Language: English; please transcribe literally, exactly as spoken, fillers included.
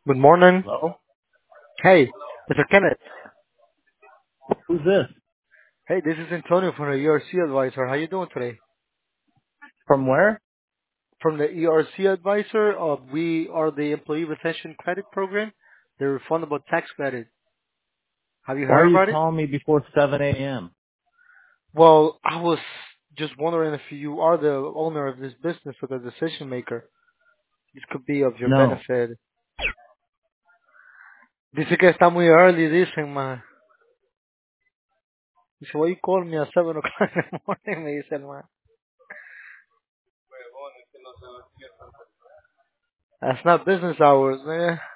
Good morning. Hello? Hey, mister Kenneth. Who's this? Hey, this is Antonio from the E R C Advisor. How you doing today? From where? From the E R C Advisor, uh, we are the Employee Retention Credit Program, the refundable tax credit. Have you Why are heard you about it? calling me before seven a m? Well, I was just wondering if you are the owner of this business or the decision maker. This could be of your No. benefit. Dice que está muy early, dicen, ma. Dice, why you calling me at seven o'clock in the morning? Me dice el ma. That's not business hours, man.